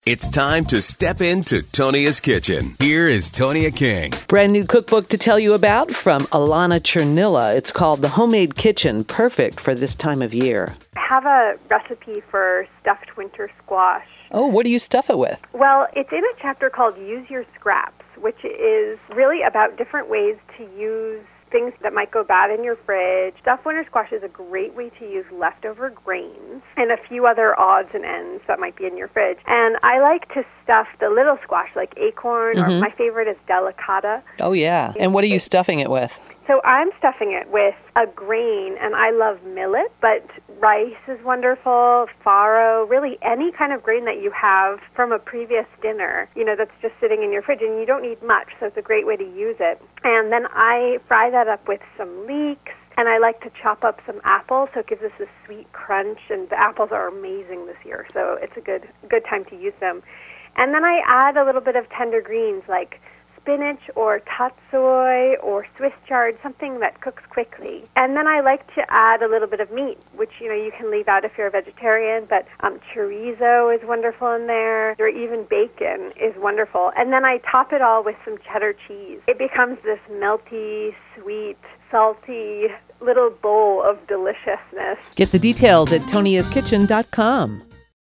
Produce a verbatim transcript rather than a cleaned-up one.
It's time to step into Tonia's kitchen. Here is Tonia King. Brand new cookbook to tell you about from Alana Chernilla. It's called The Homemade Kitchen, perfect for this time of year. I have a recipe for stuffed winter squash. Oh, what do you stuff it with? Well, it's in a chapter called Use Your Scraps, which is really about different ways to use things that might go bad in your fridge. Stuffed winter squash is a great way to use leftover grains and a few other odds and ends that might be in your fridge. And I like to stuff the little squash, like acorn, mm-hmm. or my favorite is delicata. Oh, yeah. And what are you stuffing it with? So I'm stuffing it with a grain, and I love millet, but rice is wonderful, farro, really any kind of grain that you have from a previous dinner, you know, that's just sitting in your fridge, and you don't need much, so it's a great way to use it. And then I fry that up with some leeks, and I like to chop up some apples, so it gives us a sweet crunch, and the apples are amazing this year, so it's a good good time to use them. And then I add a little bit of tender greens, like spinach or tatsoi or Swiss chard, something that cooks quickly. And then I like to add a little bit of meat, which, you know, you can leave out if you're a vegetarian, but um, chorizo is wonderful in there, or even bacon is wonderful. And then I top it all with some cheddar cheese. It becomes this melty, sweet, salty little bowl of deliciousness. Get the details at tonias kitchen dot com.